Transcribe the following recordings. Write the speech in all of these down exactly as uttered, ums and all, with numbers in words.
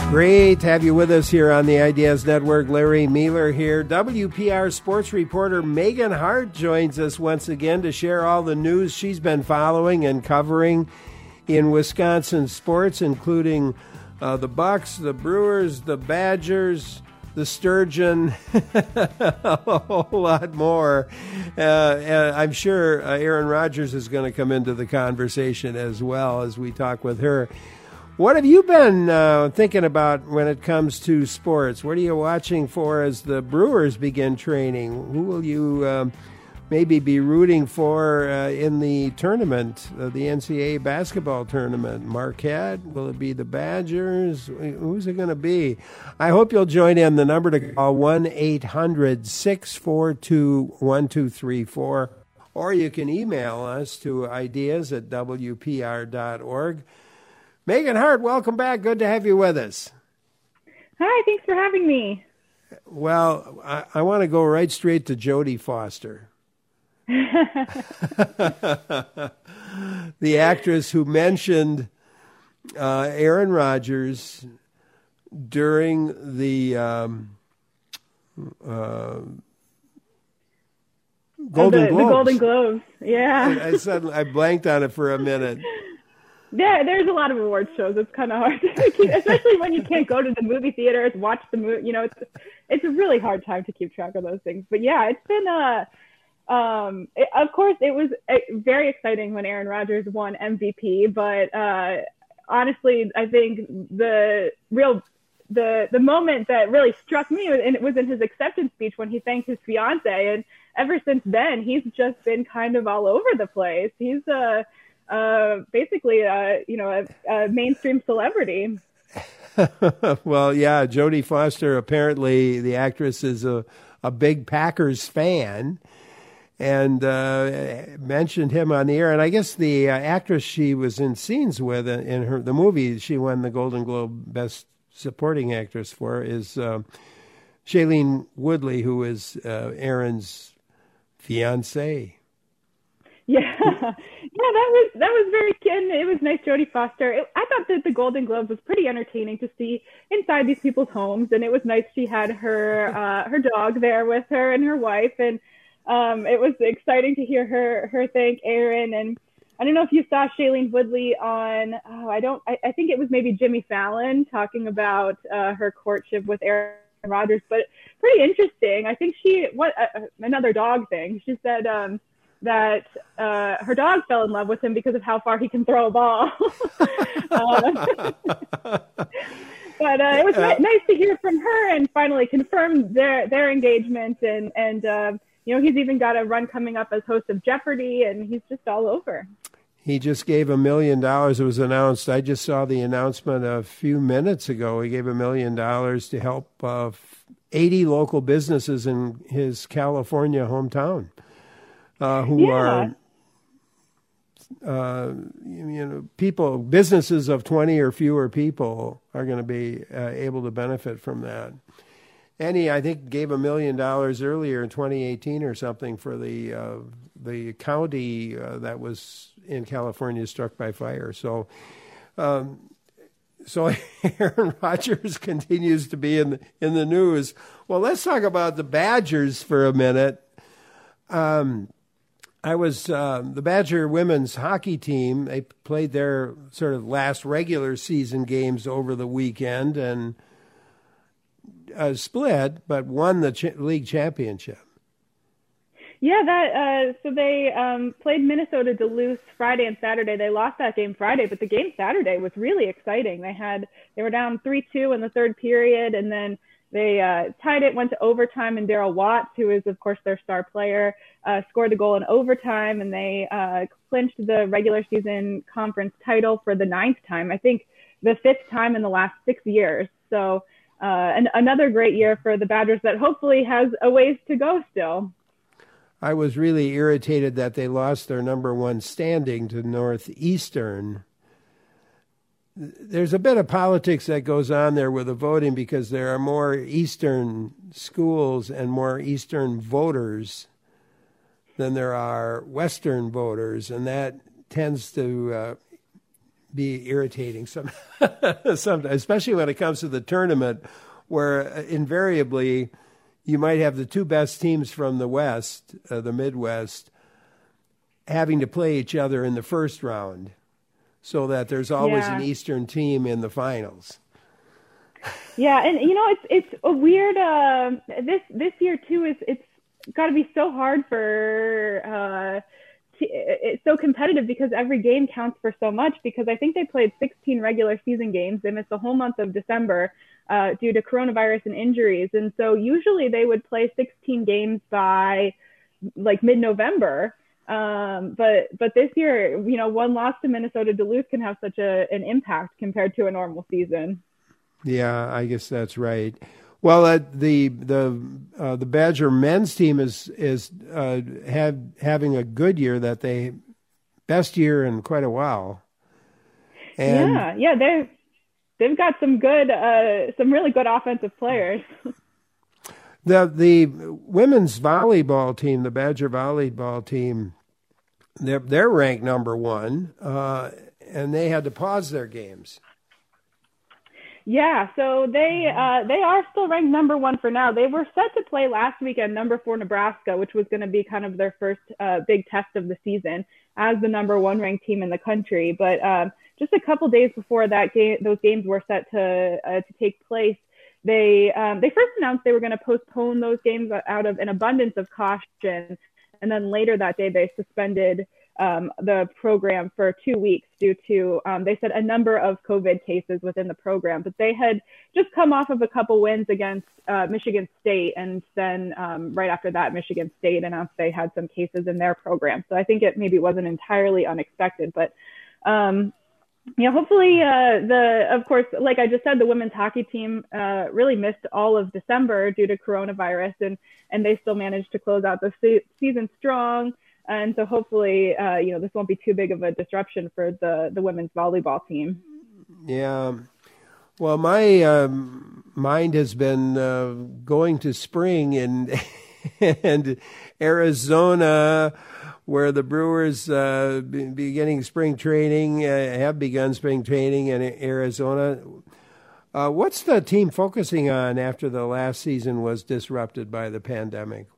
Great to have you with us here on the Ideas Network. Larry Mueller here. W P R sports reporter Megan Hart joins us once again to share all the news she's been following and covering in Wisconsin sports, including uh, the Bucks, the Brewers, the Badgers, the Sturgeon, a whole lot more. Uh, uh, I'm sure uh, Aaron Rodgers is going to come into the conversation as well as we talk with her. What have you been uh, thinking about when it comes to sports? What are you watching for as the Brewers begin training? Who will you um, maybe be rooting for uh, in the tournament, uh, the N C double A basketball tournament? Marquette? Will it be the Badgers? Who's it going to be? I hope you'll join in. The number to call, one eight hundred six four two one two three four, or you can email us to ideas at w p r dot org. Megan Hart, welcome back. Good to have you with us. Hi, thanks for having me. Well, I, I want to go right straight to Jodie Foster. The actress who mentioned uh, Aaron Rodgers during the um, uh, Golden oh, the, Globes. The Golden Globes, yeah. I, I suddenly I blanked on it for a minute. Yeah, there's a lot of awards shows. It's kind of hard to keep, especially when you can't go to the movie theaters, watch the movie. You know, it's it's a really hard time to keep track of those things. But yeah, it's been a. Um, it, of course, it was a, very exciting when Aaron Rodgers won M V P. But uh, honestly, I think the real the the moment that really struck me was, and it was in his acceptance speech when he thanked his fiance. And ever since then, he's just been kind of all over the place. He's a uh, Uh, basically, uh, you know, a, a mainstream celebrity. Well, yeah, Jodie Foster, apparently the actress is a, a big Packers fan and uh, mentioned him on the air. And I guess the uh, actress she was in scenes with in her the movie she won the Golden Globe Best Supporting Actress for is uh, Shailene Woodley, who is uh, Aaron's fiancée. Yeah, yeah, that was that was very and it was nice. Jodie Foster. It, I thought that the Golden Globes was pretty entertaining to see inside these people's homes, and it was nice. She had her uh, her dog there with her and her wife, and um, it was exciting to hear her her thank Aaron. And I don't know if you saw Shailene Woodley on. Oh, I don't. I, I think it was maybe Jimmy Fallon talking about uh, her courtship with Aaron Rodgers, but pretty interesting. I think she what uh, another dog thing. She said. Um, that uh, her dog fell in love with him because of how far he can throw a ball. um, but uh, it was uh, nice to hear from her and finally confirm their their engagement. And, and uh, you know, he's even got a run coming up as host of Jeopardy, and he's just all over. He just gave a million dollars. It was announced. I just saw the announcement a few minutes ago. He gave a million dollars to help uh, eighty local businesses in his California hometown. Uh, who yeah. are, uh, you know, people, businesses of twenty or fewer people are going to be uh, able to benefit from that. And he, I think, gave a million dollars earlier in twenty eighteen or something for the uh, the county uh, that was in California struck by fire. So, um, so Aaron Rodgers continues to be in in the news. Well, let's talk about the Badgers for a minute. Um. I was uh, the Badger women's hockey team. They played their sort of last regular season games over the weekend and uh, split, but won the ch- league championship. Yeah, that. Uh, so they um, played Minnesota Duluth Friday and Saturday. They lost that game Friday, but the game Saturday was really exciting. They had they were down three two in the third period, and then they uh, tied it, went to overtime, and Daryl Watts, who is, of course, their star player, uh, scored the goal in overtime, and they uh, clinched the regular season conference title for the ninth time, I think the fifth time in the last six years. So uh, and another great year for the Badgers that hopefully has a ways to go still. I was really irritated that they lost their number one standing to Northeastern. There's a bit of politics that goes on there with the voting because there are more Eastern schools and more Eastern voters than there are Western voters, and that tends to uh, be irritating some, sometimes, especially when it comes to the tournament, where invariably you might have the two best teams from the West, uh, the Midwest, having to play each other in the first round, so that there's always yeah. an Eastern team in the finals. Yeah, and you know, it's it's a weird uh, this this year too. Is it's got to be so hard for uh, t- it's so competitive because every game counts for so much. Because I think they played sixteen regular season games. They missed the whole month of December uh, due to coronavirus and injuries, and so usually they would play sixteen games by like mid-November. Um, but but this year, you know, one loss to Minnesota Duluth can have such a an impact compared to a normal season. Yeah, I guess that's right. Well, uh, the the uh, the Badger men's team is is uh, had having a good year, that they best year in quite a while. And yeah, yeah, they've they've got some good, uh, some really good offensive players. the the women's volleyball team, the Badger volleyball team, they're they're ranked number one, uh, and they had to pause their games. Yeah, so they uh, they are still ranked number one for now. They were set to play last weekend, number four Nebraska, which was going to be kind of their first uh, big test of the season as the number one ranked team in the country. But um, just a couple days before that game, those games were set to uh, to take place, they um, they first announced they were going to postpone those games out of an abundance of caution, and then later that day they suspended Um, the program for two weeks due to, um, they said, a number of COVID cases within the program. But they had just come off of a couple wins against uh, Michigan State. And then um, right after that, Michigan State announced they had some cases in their program. So I think it maybe wasn't entirely unexpected. But, um, you know, hopefully uh, the, of course, like I just said, the women's hockey team uh, really missed all of December due to coronavirus. And, and they still managed to close out the se- season strong. And so hopefully, uh, you know, this won't be too big of a disruption for the, the women's volleyball team. Yeah. Well, my um, mind has been uh, going to spring in and Arizona, where the Brewers uh, beginning spring training, uh, have begun spring training in Arizona. Uh, what's the team focusing on after the last season was disrupted by the pandemic?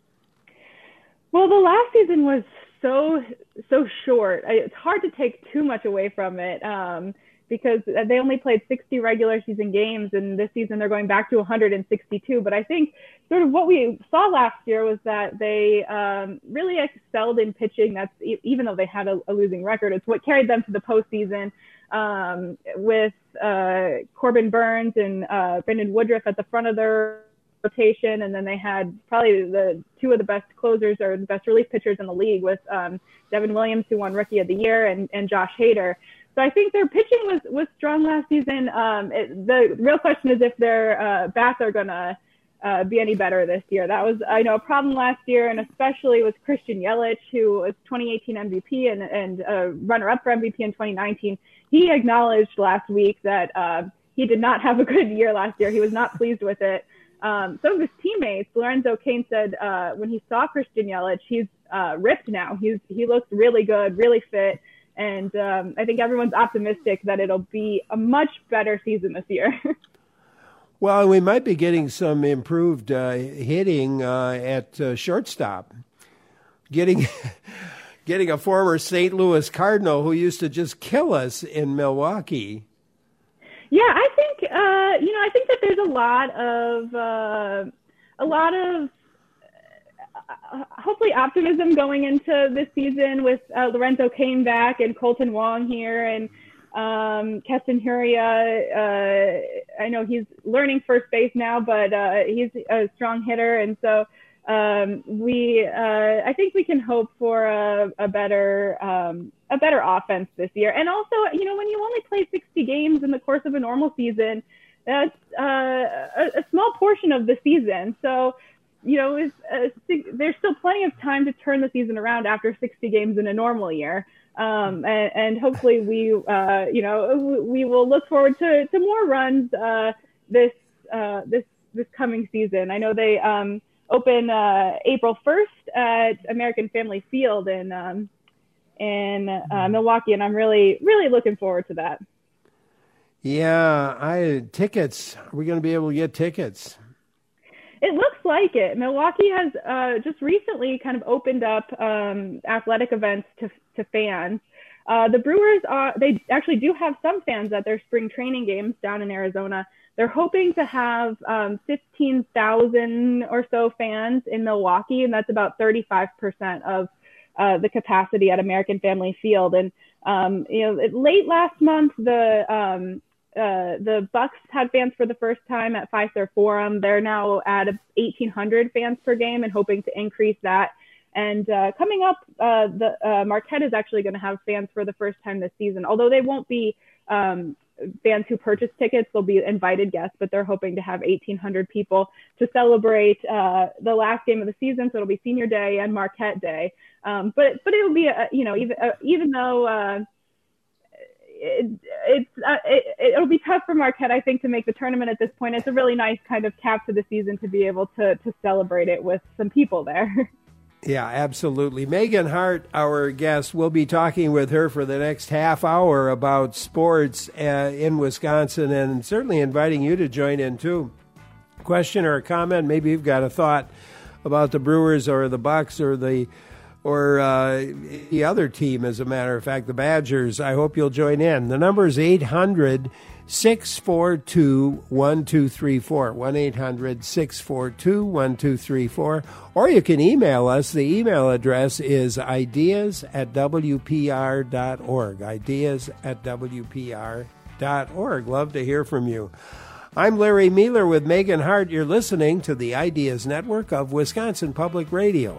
Well, the last season was so, so short. It's hard to take too much away from it um, because they only played sixty regular season games, and this season they're going back to one hundred sixty-two. But I think sort of what we saw last year was that they um, really excelled in pitching. That's even though they had a, a losing record, it's what carried them to the postseason um, with uh, Corbin Burns and uh, Brendan Woodruff at the front of their rotation, and then they had probably the two of the best closers or the best relief pitchers in the league with um, Devin Williams, who won Rookie of the Year, and, and Josh Hader. So I think their pitching was, was strong last season. Um, it, the real question is if their uh, bats are going to uh, be any better this year. That was, I know, a problem last year, and especially with Christian Yelich, who was twenty eighteen M V P and, and uh, runner-up for M V P in twenty nineteen. He acknowledged last week that uh, he did not have a good year last year. He was not pleased with it. Um, some of his teammates, Lorenzo Cain said uh, when he saw Christian Yelich, he's uh, ripped now. He's he looks really good, really fit, and um, I think everyone's optimistic that it'll be a much better season this year. Well, we might be getting some improved uh, hitting uh, at uh, shortstop. Getting getting a former Saint Louis Cardinal who used to just kill us in Milwaukee. Yeah, I think uh, you know I think that there's a lot of uh, a lot of uh, hopefully optimism going into this season with uh, Lorenzo Cain back and Colton Wong here and um, Keston Huria. Uh, I know he's learning first base now, but uh, he's a strong hitter, and so um, we uh, I think we can hope for a, a better. Um, a better offense this year. And also, you know, when you only play sixty games in the course of a normal season, that's uh, a, a small portion of the season. So, you know, it's, uh, there's still plenty of time to turn the season around after sixty games in a normal year. Um, and, and hopefully we, uh, you know, we will look forward to, to more runs uh, this, uh, this, this coming season. I know they um, open uh, April first at American Family Field in, um, in uh, Milwaukee, and I'm really, really looking forward to that. Yeah, I tickets. Are we going to be able to get tickets? It looks like it. Milwaukee has uh, just recently kind of opened up um, athletic events to to fans. Uh, the Brewers, are, they actually do have some fans at their spring training games down in Arizona. They're hoping to have um, fifteen thousand or so fans in Milwaukee, and that's about thirty-five percent of uh, the capacity at American Family Field. And um, you know, late last month, the um, Uh, the Bucks had fans for the first time at Fiserv Forum. They're now at eighteen hundred fans per game and hoping to increase that. And uh, coming up, uh, the uh, Marquette is actually going to have fans for the first time this season. Although they won't be um, fans who purchase tickets, they'll be invited guests, but they're hoping to have eighteen hundred people to celebrate uh, the last game of the season. So it'll be Senior Day and Marquette Day. Um, but but it'll be, a, you know, even uh, even though uh, It, it's uh, it, it'll be tough for Marquette, I think, to make the tournament at this point. It's a really nice kind of cap to the season to be able to to celebrate it with some people there. Yeah, absolutely. Megan Hart, our guest, we'll be talking with her for the next half hour about sports uh, in Wisconsin, and certainly inviting you to join in too. Question or a comment? Maybe you've got a thought about the Brewers or the Bucks or the or uh, the other team, as a matter of fact, the Badgers. I hope you'll join in. The number is eight hundred, six four two, one two three four, one eight hundred, six four two, one two three four. Or you can email us. The email address is ideas at w p r dot org, ideas at w p r dot org. Love to hear from you. I'm Larry Mealer with Megan Hart. You're listening to the Ideas Network of Wisconsin Public Radio.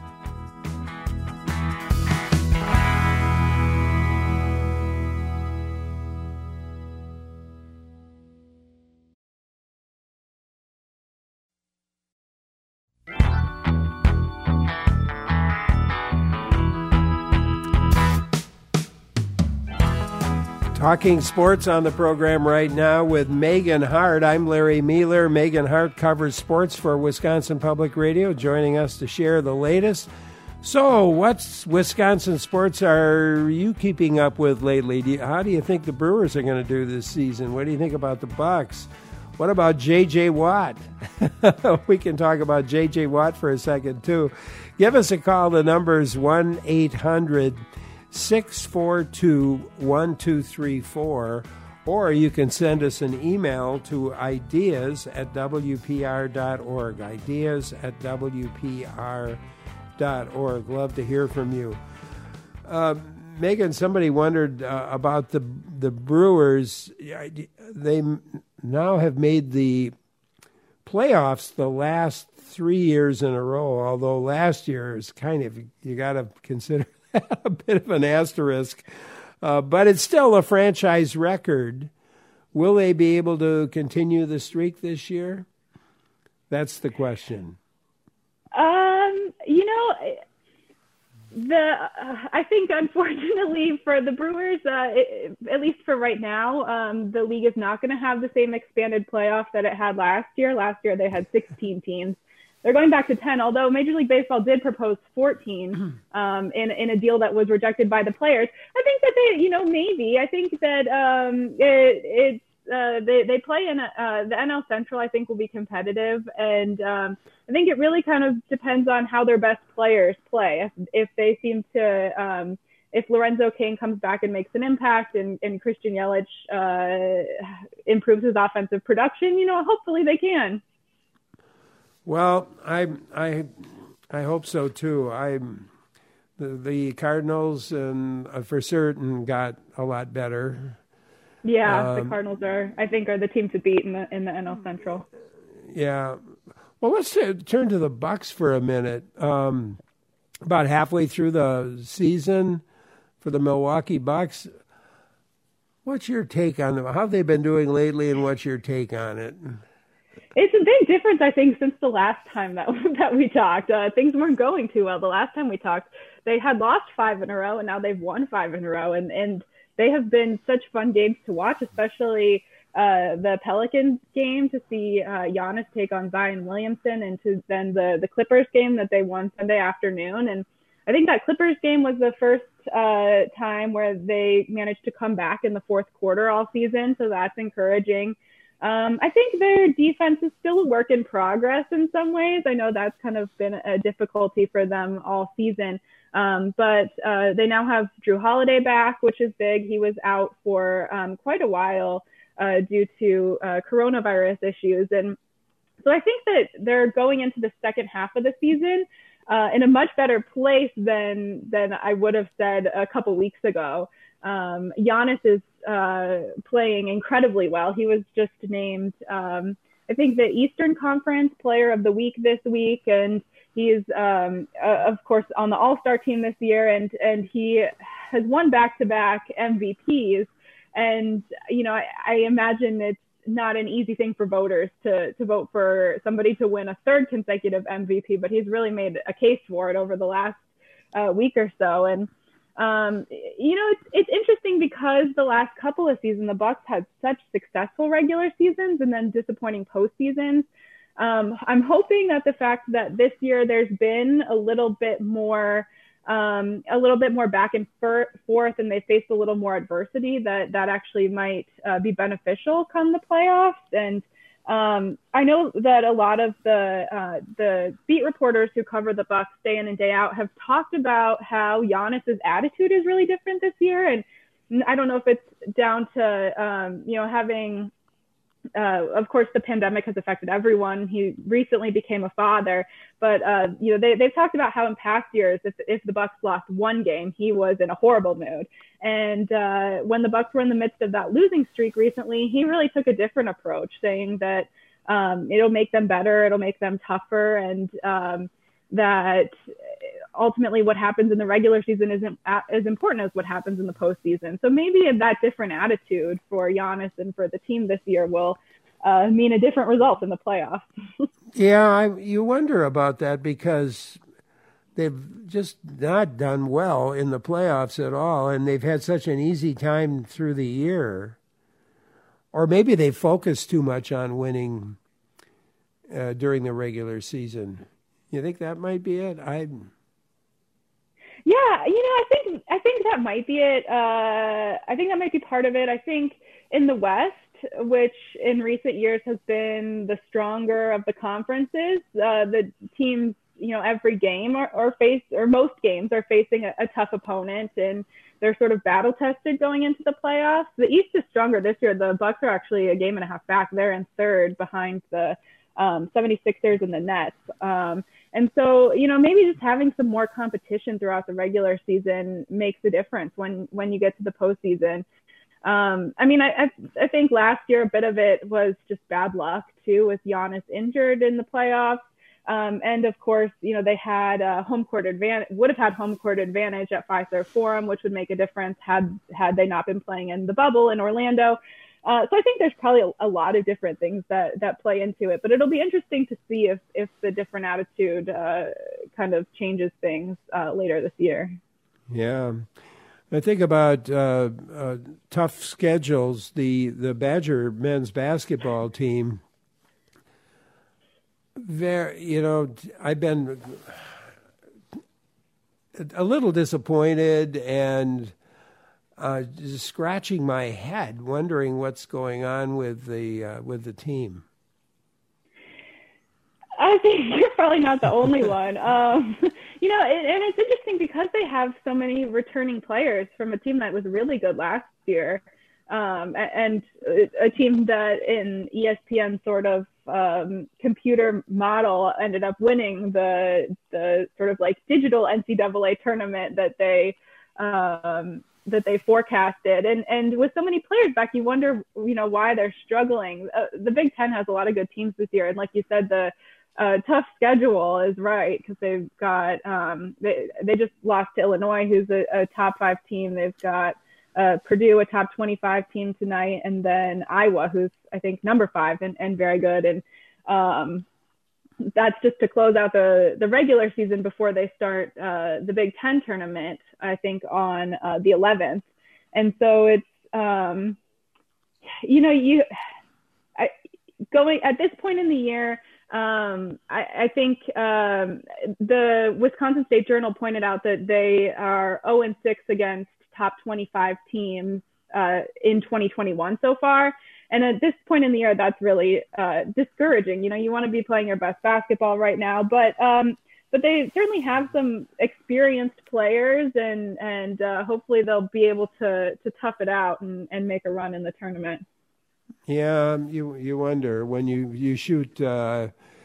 Talking sports on the program right now with Megan Hart. I'm Larry Mealer. Megan Hart covers sports for Wisconsin Public Radio, joining us to share the latest. So, what's Wisconsin sports are you keeping up with lately? Do you, how do you think the Brewers are going to do this season? What do you think about the Bucks? What about J J. Watt? We can talk about J J. Watt for a second, too. Give us a call. The number's one eight hundred, six four two, one two three four, or you can send us an email to ideas at w p r dot org, ideas at w p r dot org. Love to hear from you. Uh, Megan, somebody wondered uh, about the the Brewers. They now have made the playoffs the last three years in a row, although last year is kind of, you got to consider a bit of an asterisk, uh, but it's still a franchise record. Will they be able to continue the streak this year? That's the question. Um, you know, the uh, I think unfortunately for the Brewers, uh, it, at least for right now, um, the league is not going to have the same expanded playoff that it had last year. Last year they had sixteen teams. They're going back to ten, although Major League Baseball did propose fourteen um, in, in a deal that was rejected by the players. I think that they, you know, maybe. I think that um, it, it's, uh, they, they play in a, uh, the N L Central, I think, will be competitive. And um, I think it really kind of depends on how their best players play. If, if they seem to, um, if Lorenzo Cain comes back and makes an impact and, and Christian Yelich uh, improves his offensive production, you know, hopefully they can. Well, I I I hope so too. I the, the Cardinals and uh, for certain got a lot better. Yeah, um, the Cardinals are I think are the team to beat in the in the N L Central. Yeah. Well, let's t- turn to the Bucks for a minute. Um, about halfway through the season for the Milwaukee Bucks, what's your take on them? How have they been doing lately, and what's your take on it? It's a big difference, I think, since the last time that that we talked. Uh, things weren't going too well. The last time we talked, they had lost five in a row, and now they've won five in a row. And, and they have been such fun games to watch, especially uh, the Pelicans game to see uh, Giannis take on Zion Williamson, and to then the, the Clippers game that they won Sunday afternoon. And I think that Clippers game was the first uh, time where they managed to come back in the fourth quarter all season. So that's encouraging. Um, I think their defense is still a work in progress in some ways. I know that's kind of been a difficulty for them all season. Um, but uh, they now have Drew Holiday back, which is big. He was out for um, quite a while uh, due to uh, coronavirus issues. And so I think that they're going into the second half of the season uh, in a much better place than than I would have said a couple weeks ago. Um, Giannis is uh, playing incredibly well. He was just named, um, I think, the Eastern Conference Player of the Week this week, and he's, um, uh, of course, on the All-Star team this year, and and he has won back-to-back M V Ps. And you know, I, I imagine it's not an easy thing for voters to to vote for somebody to win a third consecutive M V P, but he's really made a case for it over the last uh, week or so. And Um, you know, it's, it's interesting because the last couple of seasons, the Bucks had such successful regular seasons and then disappointing postseasons. Um, I'm hoping that the fact that this year there's been a little bit more, um, a little bit more back and forth, and they faced a little more adversity, that that actually might uh, be beneficial come the playoffs. And Um, I know that a lot of the uh, the beat reporters who cover the Bucks day in and day out have talked about how Giannis's attitude is really different this year, and I don't know if it's down to um, you know having, uh, of course, the pandemic has affected everyone. He recently became a father, but uh, you know they they've talked about how in past years, if if the Bucks lost one game, he was in a horrible mood. And uh, when the Bucks were in the midst of that losing streak recently, he really took a different approach, saying that um, it'll make them better, it'll make them tougher, and um, that ultimately what happens in the regular season isn't as important as what happens in the postseason. So maybe that different attitude for Giannis and for the team this year will uh, mean a different result in the playoffs. Yeah, I, you wonder about that because they've just not done well in the playoffs at all, and they've had such an easy time through the year. Or maybe they focus too much on winning uh, during the regular season. You think that might be it? I. Yeah, you know, I think I think that might be it. Uh, I think that might be part of it. I think in the West, which in recent years has been the stronger of the conferences, uh, the teams, you know, every game or, or face or most games are facing a, a tough opponent, and they're sort of battle tested going into the playoffs. The East is stronger this year. The Bucks are actually a game and a half back. They're in third behind the um, seventy-sixers and the Nets. Um, and so, you know, maybe just having some more competition throughout the regular season makes a difference when, when you get to the postseason. Um, I mean, I, I, I think last year a bit of it was just bad luck too, with Giannis injured in the playoffs. Um, and of course, you know, they had a home court advantage, would have had home court advantage at Fiserv Forum, which would make a difference had, had they not been playing in the bubble in Orlando. Uh, so I think there's probably a, a lot of different things that, that play into it, but it'll be interesting to see if, if the different attitude uh, kind of changes things uh, later this year. Yeah. I think about uh, uh, tough schedules. The, the Badger men's basketball team, There, you know, I've been a little disappointed and uh, just scratching my head, wondering what's going on with the uh, with the team. I think you're probably not the only one. Um, you know, and, and it's interesting because they have so many returning players from a team that was really good last year. Um, and a team that in E S P N sort of um, computer model ended up winning the the sort of like digital N C double A tournament that they um, that they forecasted. And and with so many players back, you wonder, you know, why they're struggling. Uh, the Big Ten has a lot of good teams this year, and like you said, the uh, tough schedule is right because they've got um, they they just lost to Illinois, who's a, a top five team. They've got Uh, Purdue, a top twenty-five team tonight, and then Iowa, who's I think number five and, and very good. And um, that's just to close out the, the regular season before they start uh, the Big Ten tournament, I think on uh, the eleventh. And so it's, um, you know, you I, going at this point in the year, um, I, I think um, the Wisconsin State Journal pointed out that they are oh and six against top twenty-five teams uh, in twenty twenty-one so far. And at this point in the year, that's really uh, discouraging. You know, you want to be playing your best basketball right now, but um, but they certainly have some experienced players, and and uh, hopefully they'll be able to to tough it out and, and make a run in the tournament. Yeah, you you wonder when you you shoot. Uh,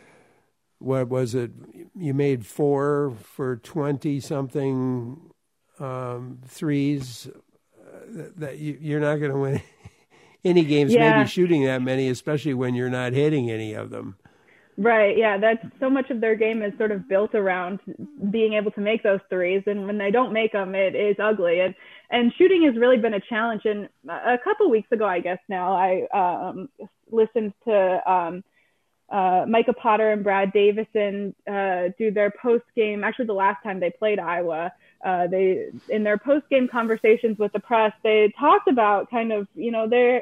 what was it? You made four for twenty something um, threes. Uh, that you, you're not going to win any games. Yeah. Maybe shooting that many, especially when you're not hitting any of them. Right. Yeah. That's so much of their game is sort of built around being able to make those threes. And when they don't make them, it is ugly. And, and shooting has really been a challenge. And a couple weeks ago, I guess now, I um, listened to um, uh, Micah Potter and Brad Davison uh, do their post game. Actually, the last time they played Iowa, uh, they in their post game conversations with the press, they talked about kind of, you know, they're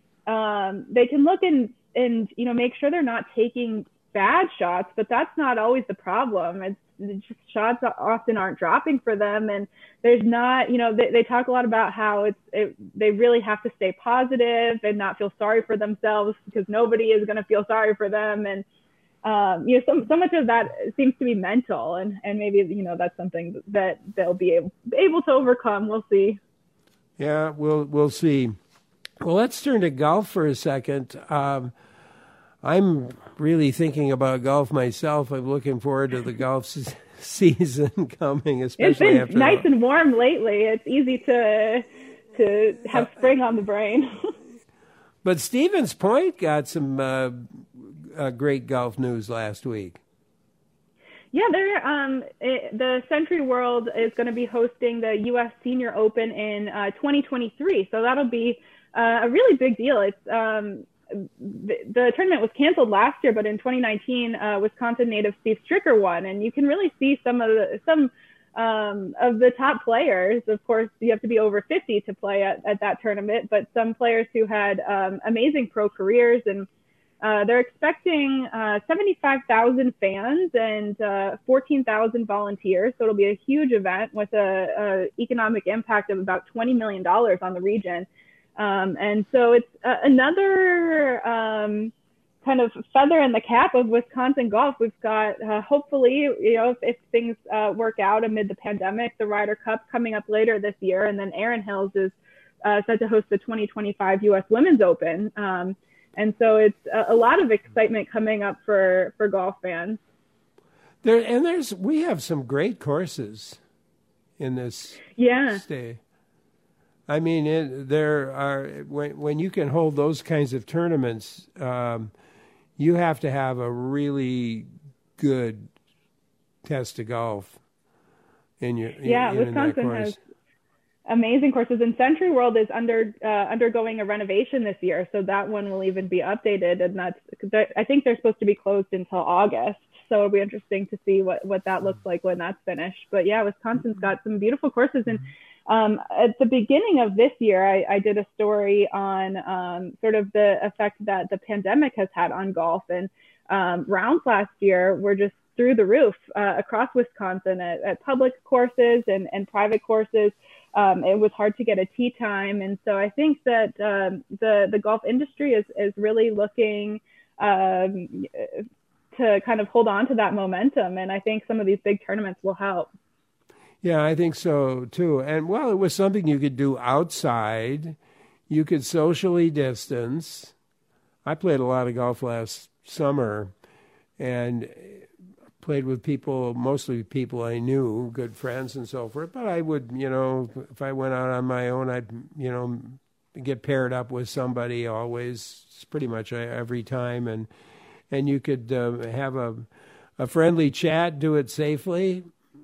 um, they can look and, and, you know, make sure they're not taking bad shots, but that's not always the problem. It's, it's just shots often aren't dropping for them, and there's not, you know, they, they talk a lot about how it's it, they really have to stay positive and not feel sorry for themselves, because nobody is going to feel sorry for them. And um, you know, so, so much of that seems to be mental, and and maybe, you know, that's something that they'll be able able to overcome. We'll see. Yeah, we'll we'll see. Well, let's turn to golf for a second. Um, I'm really thinking about golf myself. I'm looking forward to the golf se- season coming, especially it's been after nice and warm lately. It's easy to to have spring on the brain. But Stevens Point got some uh, uh, great golf news last week. Yeah, they're um, it, the Century World is going to be hosting the U S Senior Open in uh, twenty twenty-three, so that'll be uh, a really big deal. It's um, The, the tournament was canceled last year, but in twenty nineteen, uh, Wisconsin native Steve Stricker won, and you can really see some of the some um, of the top players. Of course, you have to be over fifty to play at, at that tournament, but some players who had um, amazing pro careers, and uh, they're expecting uh, seventy-five thousand fans and uh, fourteen thousand volunteers. So it'll be a huge event with a, a economic impact of about twenty million dollars on the region. Um, and so it's uh, another um, kind of feather in the cap of Wisconsin golf. We've got, uh, hopefully, you know, if, if things uh, work out amid the pandemic, the Ryder Cup coming up later this year. And then Erin Hills is uh, set to host the twenty twenty-five U S Women's Open. Um, and so it's a, a lot of excitement coming up for, for golf fans. There and there's we have some great courses in this yeah. state. I mean, it, there are when when you can hold those kinds of tournaments, um, you have to have a really good test of golf in your yeah. in, Wisconsin in that course. has amazing courses, and Century World is under uh, undergoing a renovation this year, so that one will even be updated. And that's I think they're supposed to be closed until August, so it'll be interesting to see what what that looks like when that's finished. But yeah, Wisconsin's got some beautiful courses. And Um, at the beginning of this year, I, I did a story on um, sort of the effect that the pandemic has had on golf. And um, rounds last year were just through the roof uh, across Wisconsin at, at public courses and, and private courses. Um, it was hard to get a tee time. And so I think that um, the, the golf industry is, is really looking um, to kind of hold on to that momentum. And I think some of these big tournaments will help. Yeah, I think so, too. And, well, it was something you could do outside. You could socially distance. I played a lot of golf last summer and played with people, mostly people I knew, good friends and so forth. But I would, you know, if I went out on my own, I'd, you know, get paired up with somebody always, pretty much every time. And and you could uh, have a, a friendly chat, do it safely.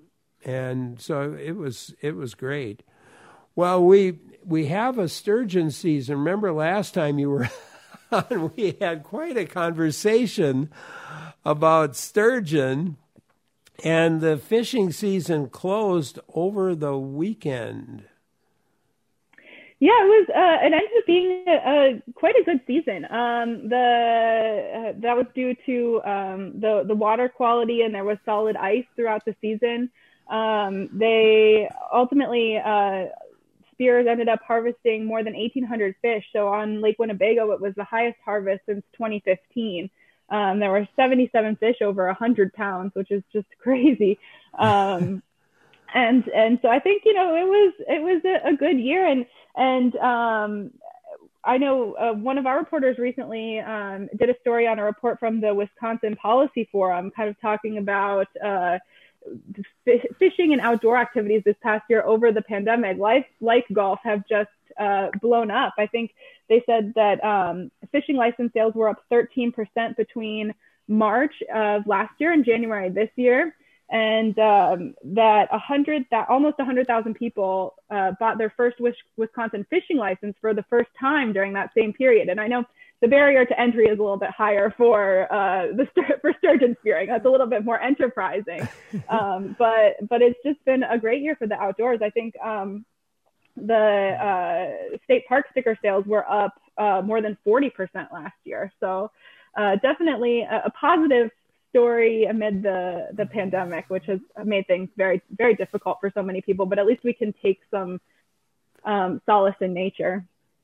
And so it was it was great. Well, we we have a sturgeon season. Remember last time you were on, we had quite a conversation about sturgeon, and the fishing season closed over the weekend. Yeah, it was. Uh, it ended up being a, a quite a good season. Um, the uh, that was due to um, the the water quality, and there was solid ice throughout the season. Um, they ultimately uh, Spears ended up harvesting more than eighteen hundred fish. So on Lake Winnebago, it was the highest harvest since twenty fifteen. Um, there were seventy-seven fish over one hundred pounds, which is just crazy. Um, and and so I think you know it was it was a, a good year, and and um, I know uh, one of our reporters recently um, did a story on a report from the Wisconsin Policy Forum, kind of talking about uh, f- fishing and outdoor activities this past year over the pandemic. Life like golf have just uh, blown up. I think they said that um, fishing license sales were up thirteen percent between March of last year and January this year. And um, that a hundred, that almost a hundred thousand people uh, bought their first Wisconsin fishing license for the first time during that same period. And I know the barrier to entry is a little bit higher for uh, the for sturgeon spearing. That's a little bit more enterprising, um, but but it's just been a great year for the outdoors. I think um, the uh, state park sticker sales were up uh, more than forty percent last year. So uh, definitely a, a positive story amid the the pandemic, which has made things very, very difficult for so many people, but at least we can take some um, solace in nature.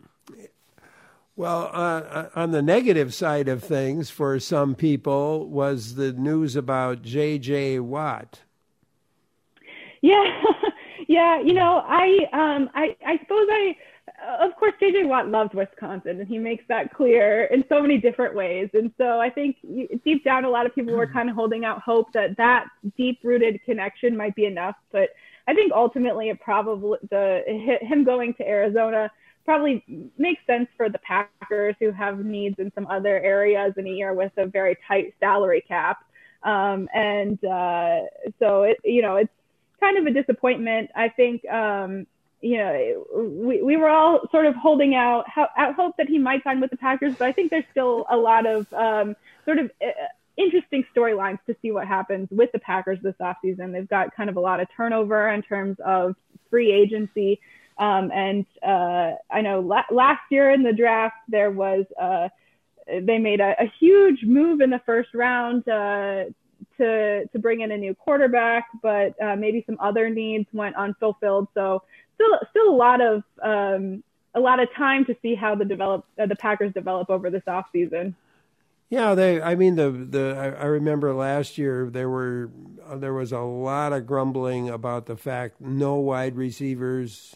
Well, uh, on the negative side of things for some people was the news about J J Watt. Yeah, yeah, you know, I, um, I, I suppose I, of course, J J Watt loves Wisconsin, and he makes that clear in so many different ways. And so I think deep down, a lot of people were kind of holding out hope that that deep-rooted connection might be enough. But I think ultimately, it probably the him going to Arizona probably makes sense for the Packers, who have needs in some other areas in a year with a very tight salary cap. Um, and uh, so it, you know, it's kind of a disappointment. I think. Um, You know, we, we were all sort of holding out, out hope that he might sign with the Packers, but I think there's still a lot of um, sort of uh, interesting storylines to see what happens with the Packers this offseason. They've got kind of a lot of turnover in terms of free agency. Um, and uh, I know la- last year in the draft, there was, uh, they made a, a huge move in the first round uh, to, to bring in a new quarterback, but uh, maybe some other needs went unfulfilled. So, Still, still a lot of um, a lot of time to see how the develop uh, the Packers develop over this offseason. Yeah, they. I mean, the the. I, I remember last year there were uh, there was a lot of grumbling about the fact no wide receivers,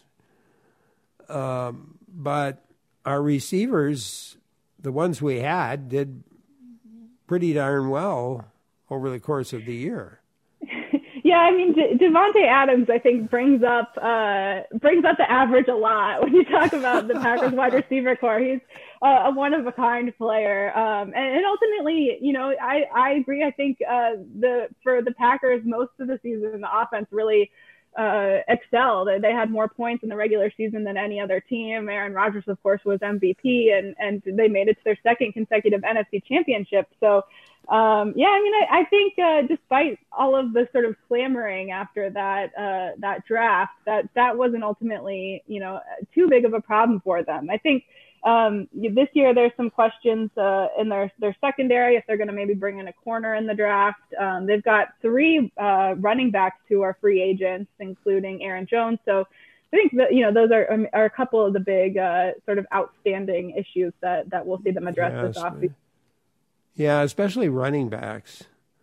um, but our receivers, the ones we had, did pretty darn well over the course of the year. Yeah, I mean, De- Devontae Adams, I think, brings up uh, brings up the average a lot when you talk about the Packers wide receiver core. He's uh, a one-of-a-kind player. Um, and, and ultimately, you know, I, I agree. I think uh, the for the Packers, most of the season, the offense really uh, excelled. They had more points in the regular season than any other team. Aaron Rodgers, of course, was M V P, and, and they made it to their second consecutive N F C championship. So, Um, yeah, I mean, I, I think uh, despite all of the sort of clamoring after that uh, that draft, that that wasn't ultimately, you know, too big of a problem for them. I think um, this year there's some questions uh, in their their secondary if they're going to maybe bring in a corner in the draft. Um, they've got three uh, running backs who are free agents, including Aaron Jones. So I think that, you know, those are um, are a couple of the big uh, sort of outstanding issues that that we'll see them address Yes, this offseason. Yeah, especially running backs.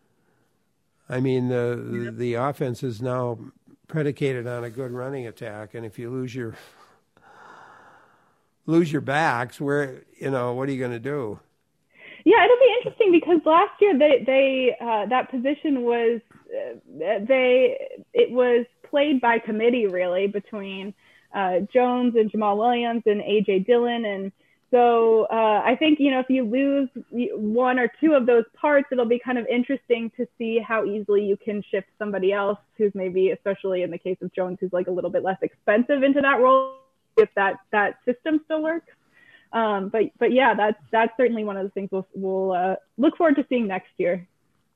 I mean, the, the the offense is now predicated on a good running attack, and if you lose your lose your backs, where you know what are you going to do? Yeah, it'll be interesting because last year they they uh, that position was uh, they it was played by committee really between uh, Jones and Jamal Williams and A J Dillon. And so uh, I think, you know, if you lose one or two of those parts, it'll be kind of interesting to see how easily you can shift somebody else who's maybe, especially in the case of Jones, who's like a little bit less expensive into that role, if that, that system still works. Um, but, but yeah, that's, that's certainly one of the things we'll, we'll uh, look forward to seeing next year.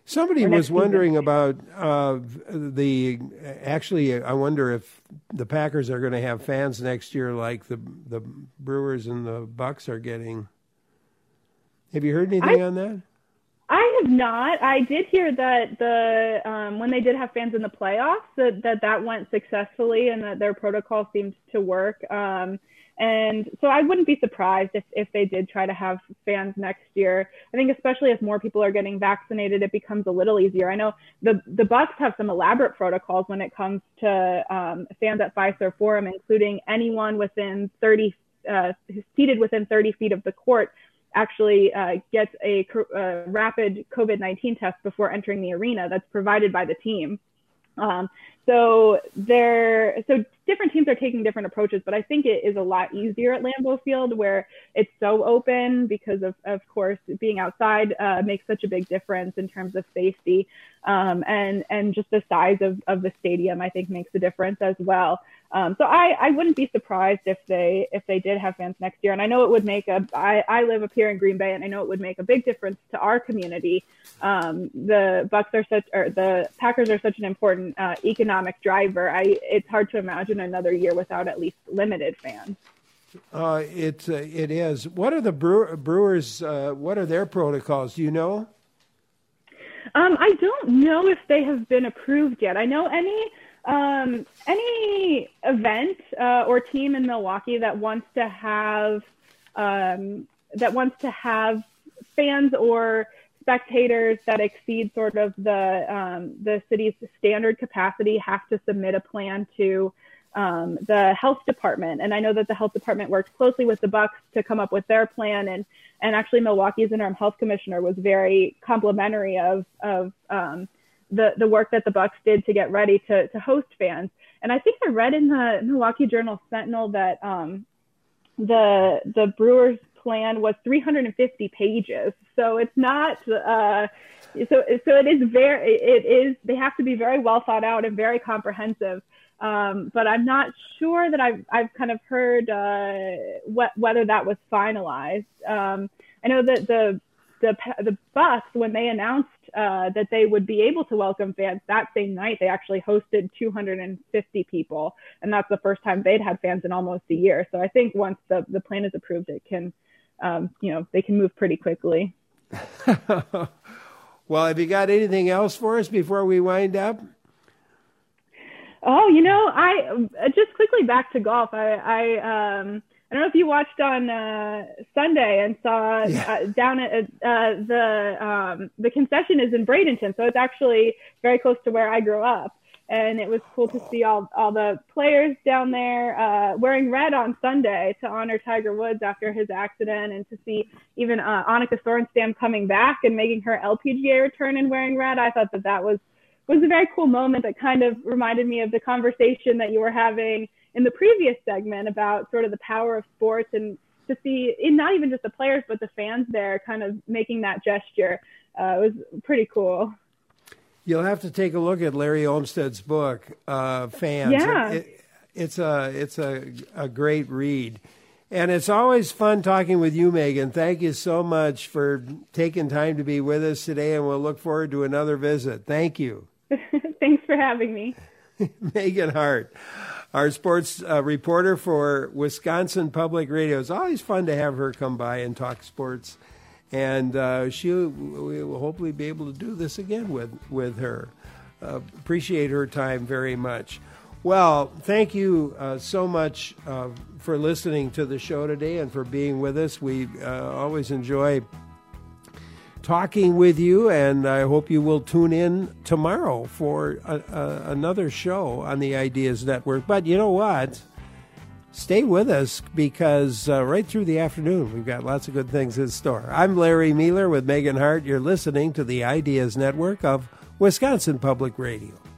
Somebody was wondering season. about uh, the. Actually, I wonder if the Packers are going to have fans next year, like the the Brewers and the Bucks are getting. Have you heard anything I, on that? I have not. I did hear that the um, when they did have fans in the playoffs, that that, that went successfully and that their protocol seemed to work. Um, And so I wouldn't be surprised if, if they did try to have fans next year. I think especially as more people are getting vaccinated, it becomes a little easier. I know the, the Bucks have some elaborate protocols when it comes to um, fans at Fiserv Forum, including anyone within thirty, uh, seated within thirty feet of the court actually uh, gets a uh, rapid COVID nineteen test before entering the arena that's provided by the team. Um, so there, so different teams are taking different approaches, but I think it is a lot easier at Lambeau Field where it's so open because of, of course, being outside uh, makes such a big difference in terms of safety. Um, and, and just the size of, of the stadium, I think makes a difference as well. Um, so I, I wouldn't be surprised if they, if they did have fans next year. And I know it would make a, I, I live up here in Green Bay and I know it would make a big difference to our community. Um, the Bucks are such, or the Packers are such an important uh, economic driver. I, it's hard to imagine another year without at least limited fans. Uh, it, uh, it is. What are the brew- Brewers, uh, what are their protocols? Do you know? Um, I don't know if they have been approved yet. I know any, Um, any event uh, or team in Milwaukee that wants to have um, that wants to have fans or spectators that exceed sort of the um, the city's standard capacity have to submit a plan to um, the health department. And I know that the health department works closely with the Bucks to come up with their plan. And and actually, Milwaukee's interim health commissioner was very complimentary of of um, the, the work that the Bucks did to get ready to, to host fans. And I think I read in the Milwaukee Journal Sentinel that um, the the Brewers plan was three hundred fifty pages. So it's not, uh, so, so it is very, it is, they have to be very well thought out and very comprehensive. Um, but I'm not sure that I've, I've kind of heard uh, what, whether that was finalized. Um, I know that the, the, the Bucks, when they announced uh, that they would be able to welcome fans that same night, they actually hosted two hundred fifty people. And that's the first time they'd had fans in almost a year. So I think once the, the plan is approved, it can, um, you know, they can move pretty quickly. Well, have you got anything else for us before we wind up? Oh, you know, I just quickly back to golf. I, I, um, I don't know if you watched on uh, Sunday and saw yeah. uh, down at uh, the um, the concession is in Bradenton, so it's actually very close to where I grew up. And it was cool to see all all the players down there uh, wearing red on Sunday to honor Tiger Woods after his accident, and to see even uh, Annika Sorenstam coming back and making her L P G A return and wearing red. I thought that that was was a very cool moment that kind of reminded me of the conversation that you were having in the previous segment about sort of the power of sports, and to see in not even just the players, but the fans there kind of making that gesture. Uh, it was pretty cool. You'll have to take a look at Larry Olmstead's book, uh, Fans. Yeah. It, it's a, it's a, a great read. And it's always fun talking with you, Megan. Thank you so much for taking time to be with us today, and we'll look forward to another visit. Thank you. Thanks for having me. Megan Hart, our sports uh, reporter for Wisconsin Public Radio. It's always fun to have her come by and talk sports. And uh, she we will hopefully be able to do this again with, with her. Uh, appreciate her time very much. Well, thank you uh, so much uh, for listening to the show today and for being with us. We uh, always enjoy talking with you, and I hope you will tune in tomorrow for a, a, another show on the Ideas Network. But you know what? Stay with us, because uh, right through the afternoon, we've got lots of good things in store. I'm Larry Mueller with Megan Hart. You're listening to the Ideas Network of Wisconsin Public Radio.